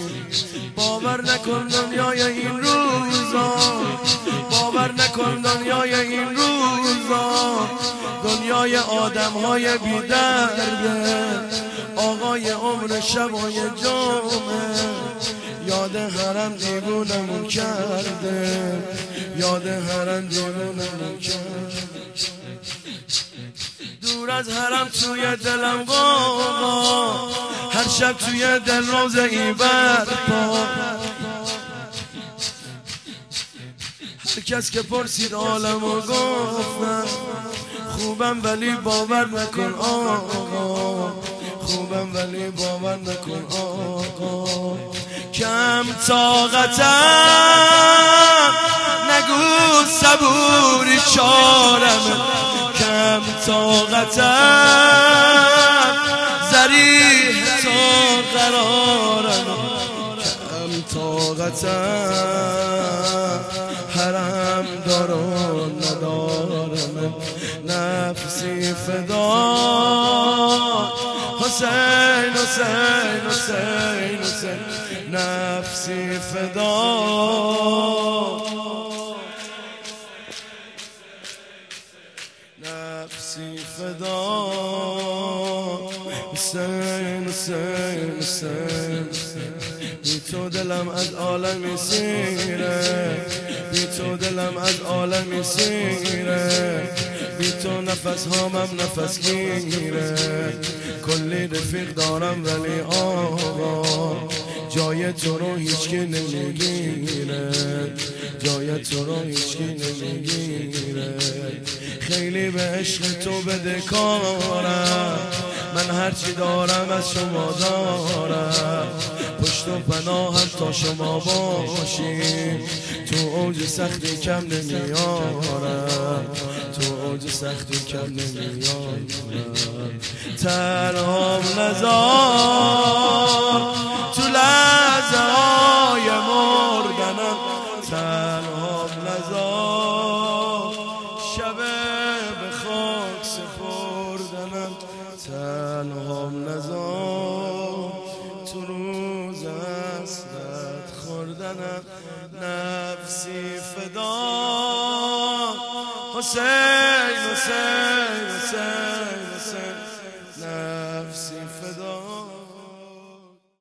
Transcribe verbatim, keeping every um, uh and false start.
باور نکن دنیای این روزا، باور نکن دنیای این روزا دنیای آدم های بی درده. آقای عمر شبای جمعه یاد حرم دیوونمون کرده، یاد حرم دیوونمون کرده. دور از حرم توی دلم قاقا، هر شب توی دل روزه ای برپا. هر کس که پرسید عالمو گفتم خوبم ولی باور نکن آقا، خوبم ولی باور نکن آقا. کم طاقتم نگو صبوری چارم، کم طاقتم ذریح تو قرارم، کم طاقتم حرم دارم ندارم. نفسی فدا حسین حسین حسین حسین، نفسی فدا نفسی فدا حسین حسین حسین. بی تو دلم از عالمی سیره، بی تو دلم از عالمی سیره، بی تو نفس هامم نفس گیره. کلی رفیق دارم ولی آقا جای تو رو هیچکی نمیگیره، جای تو رو هیچکی نمیگیره. خیلی به عشق تو بدهکارم، من هرچی دارم از شما دارم. پشت و پناهم تا شما باشیم، تو اوج سختی کم نمیارم، تو اوج سختی کم نمیارم. تنهام نزار تو لحظه های مردنم، تنهام نزار شب به خاک سپردنم، تنهام نزار تو روز حسرت خوردنم. نفسی فدا حسین حسین حسین.